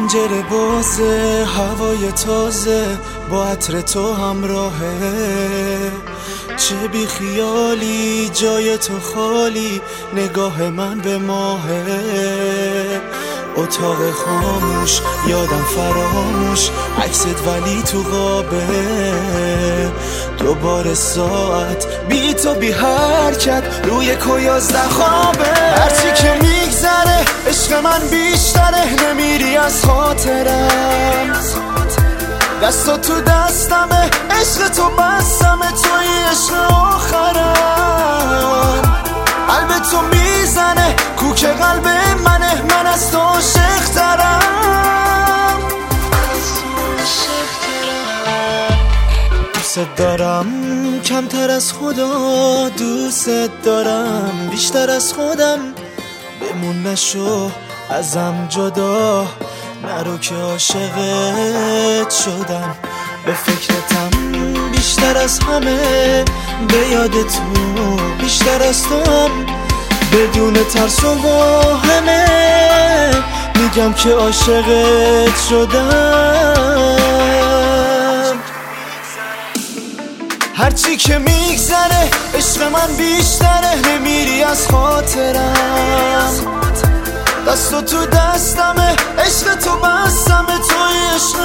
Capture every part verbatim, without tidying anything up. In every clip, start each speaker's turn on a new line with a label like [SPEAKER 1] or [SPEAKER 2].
[SPEAKER 1] پنجره بازه، هوای تازه با عطر تو همراهه. چه بی خیالی جای تو خالی، نگاه من به ماهه. اتاق خاموش یادم فراموش، عکست ولی تو قابه. دوباره ساعت بی تو بی حرکت روی کو یازده خوابه. هرچی که میگذره عشق من بیشتره، نمیری از خاطرم. دستا تو دستمه، عشق تو بستمه، توی عشق آخرم. قلب تو میزنه کوک قلب منه، من از تو عاشق‌ترم. دوست دارم کمتر از خدا، دوست دارم بیشتر از خودم. بمون نشو ازم جدا، نرو که عاشقت شدم. به فکرتم بیشتر از همه، به یاد تو بیشتر از توام. بدون ترس و واهمه میگم که عاشقت شدم. هرچی که میگذره عشق من بیشتره، نمیری از خاطرم. دست تو دستمه، عشق تو بستمه، توی عشق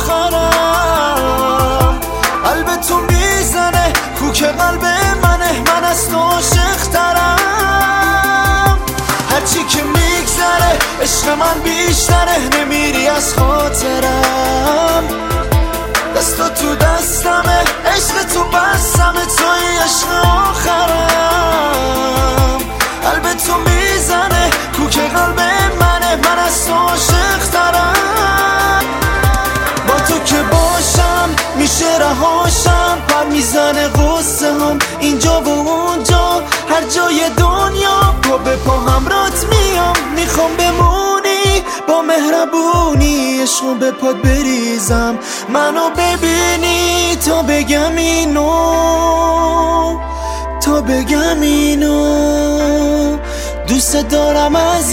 [SPEAKER 1] آخرم. قلب تو میزنه کوک قلب منه، من از تو عاشق‌ترم. هرچی که میگذره عشق من بیشتره، نمیری از خاطرم. دست تو دستمه، عشق تو بستمه، توی عشق آخرم. قلب تو میزنه کوک قلب منه، من از تو عاشق‌ترم. با تو که باشم میشه رهاشم، پر میزنه قصه هم اینجا و اونجا، هر جای دنیا پا به پا همرات میام. میخوام بمونی با مهربونی، عشقو به پات بریزم، منو ببینی تا بگم اینو، تا بگم اینو. دوست دارم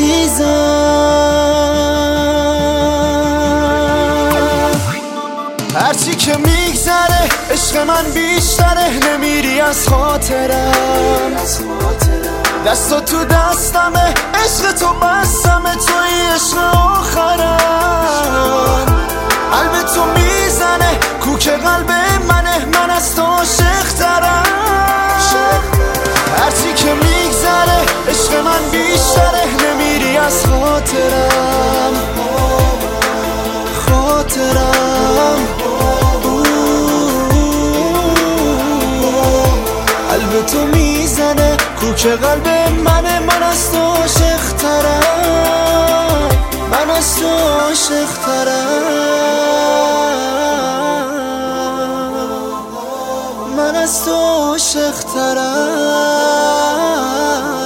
[SPEAKER 1] عزیزم. هرچی که میگذره عشق من بیشتره، نمیری از خاطرم. دستا تو دستمه، عشق تو بستمه، توی عشق آخرم. قلب تو میزنه کوک قلب منه، من از تو عاشق‌ترم. هرچی که میگذره عشق من بیشتره، نمیری از خاطرم. خاطرم قلب تو میزنه کوک قلب منه، من از تو عاشق‌ترم. من از تو عاشق‌ترم. من از تو عاشق‌ترم.